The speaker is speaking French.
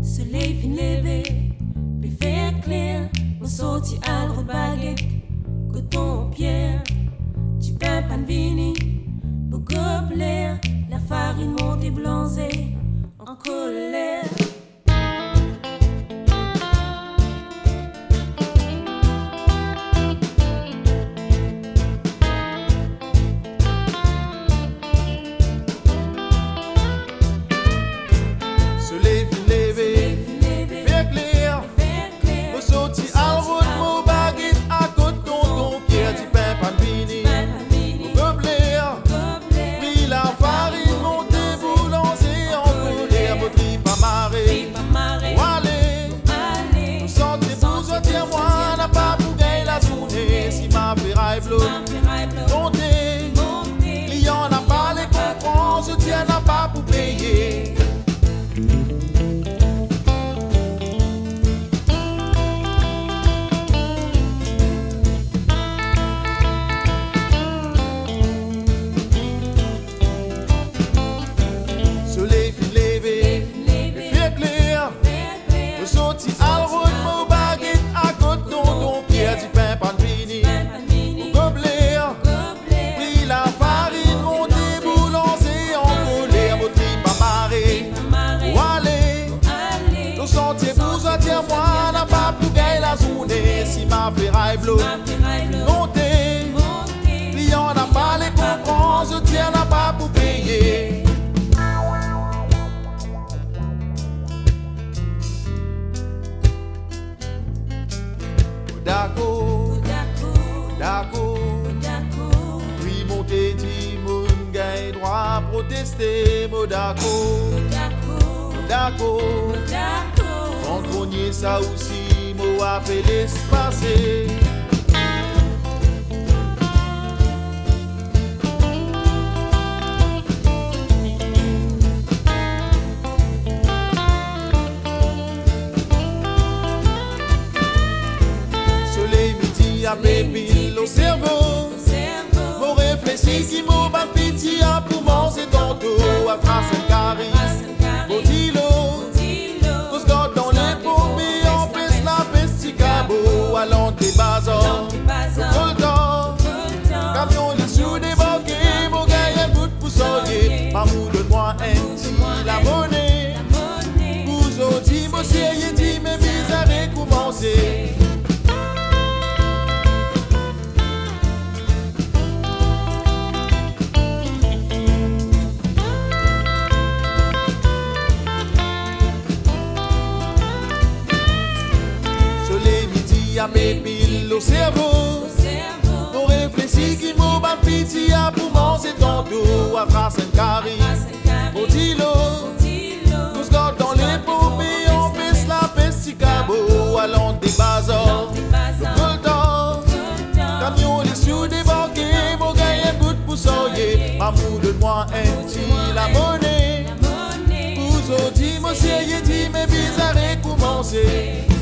Soleil fin levé, puis faire clair, me sorti à la baguette, coton pierre, du pain pan vini, me gobelet, la farine montée blanchée, en colère. Soleil fin levé, faire clair, me sorti à la route, mon baguette à coton pierre, du pain pan vini, me gobelet, puis la farine montée boulencée en colère, me tripe à marée, allez, nous sortir pour sortir, moi n'a pas pour gagner la journée, si ma ferraille blotte, montez, client n'a pas les comprends, je tiens n'a pas pour payer. Soleil fin levé, fait clair, me sorti à la route, mon baguette à coton pierre, du pain pan vini, me gobelet, puis la farine montée boulencée en colère, me tripe à marée, allez, nous sortir pour sortir, moi n'a pas pour gagner la journée, si ma ferraille blotte, montez, client n'a pas les comprends, je tiens n'a pas pour payer. D'accord, puis monter dit moun gagne droit protester, Modako, en grogner ça aussi, mo appelé se passer. Soleil midi à baby le cerveau, mon réfléchi qui m'a pas pitié pour manger tantôt à trace un carré, au dilo, tous gars dans les pommes, on pèse la pesticabo, à l'entrée bazar, le temps, camion les sous débarqués, mon gars y'a un bout de poussoyer, maman donne-moi un petit la monnaie, vous autres, monsieur, y'a dit mes bizarres commencer. À mes piles au cerveau, on réfléchit qui m'a pas pitié pour manger tantôt à trace un carré, au dilo, nous gars dans les poupées, on pèse la pesticabo, à l'entrée des bazars, le temps, camion les sous débarqués, mon gars y'a un bout de poussoyer, maman donne-moi un petit la monnaie, vous autres, monsieur, y'a dit mes bizarres commencer.